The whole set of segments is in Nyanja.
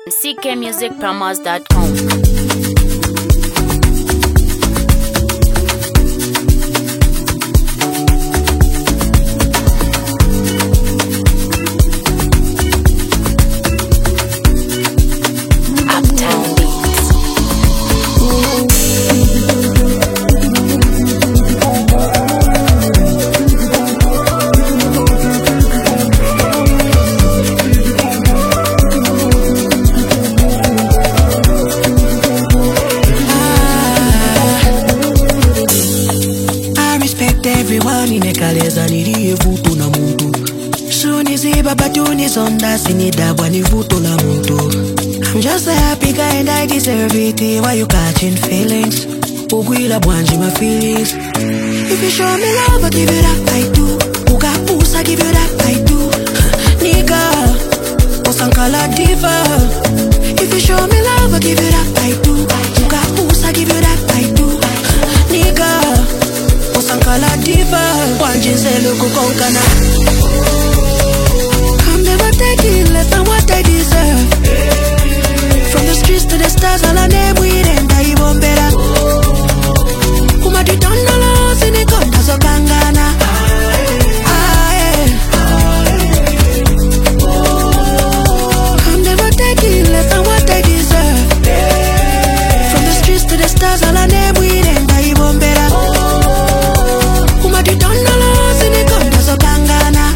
ckmusicpromos.com. Everyone inekaleza niliyevuto na muntu Suniziba batuni sonda sinidabwa ni vuto la muntu I'm just a happy guy and I deserve it. Why you catching feelings? Ugwila bwanji my feelings. If you show me love, I give it up, I do. Uga pusa, give it up, I do. Nigga, osankala diva. If you show me love, I give it up, I do. Uga pusa, give it up, I do. Nigga, osankala diva. Bwanji nzelu kukonkana. I'm never taking less than what I deserve. From the streets to the stars, all I name we and I even better. Kuma di donalo, sinikonda so kangana. I'm never taking less than what I deserve. From the streets to the stars, all I name we and I even better. Kuma di donalo, sinikonda so kangana.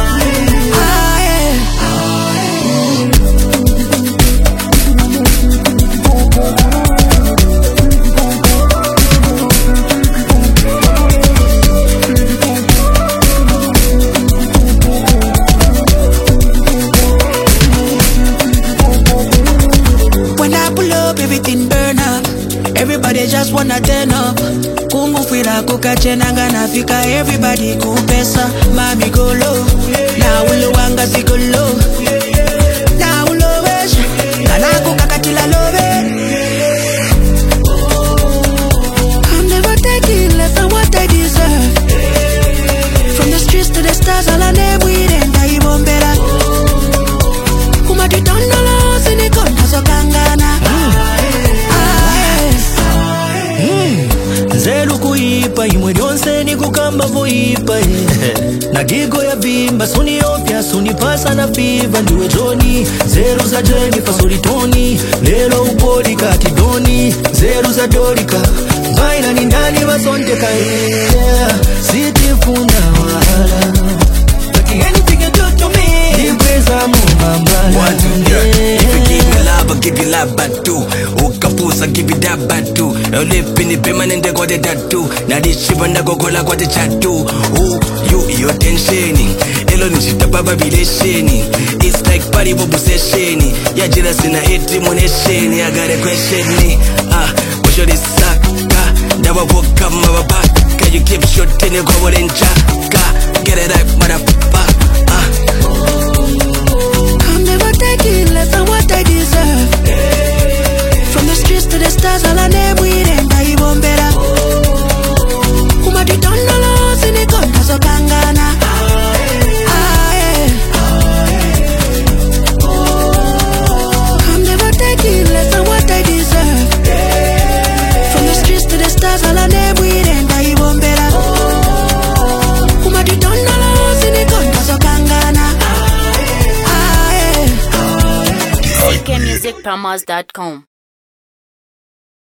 Everything burn up. Everybody just wanna turn up. Kungu fila kukachenanga nafika. Everybody kupesa. Mami go low. Na ulo wanga si go low. Na ulo wesh. Nana kukakatila lobe. I'm never taking less than what I deserve. From the streets to the stars, all I name we and I even better. Kuma di donalo sinikonda so kangana. Zelu kuipa imwe lyonse ni kukamba voipa na gigo ya vimba suni opya suni pasa na fiva ndiwe Johnny. Zelu za jeni pasuri toni lelo upoli kati doni. Zelu za dolika vaina ni ndani wasonte kaea siti funa wala but anything you do to me Ibreza mumamba. One, two, yeah. If you give me love, I'll give you love back too. Ukapusa, give you that back too. Now live in the permanent, they got the tattoo. Now this ship and I go like what the chat do. Ooh, you're tensioning. Hello, nishita baba bilesheni. It's like party bobu sesheni. Ya jealous in a hit monesheni. I got a question me. What's your saka? Never woke up my back. Can you keep shooting your go in chaka? Get it right, motherfucker. I'm never taking less than what I deserve. From the streets to the stars, all I name we and I even better. Kuma di donalo, sinikonda so kangana. I'm never taking less than what I deserve. From the streets to the stars, all I name we and I even better. Kuma di donalo, sinikonda so kangana. ckmusicpromos.com.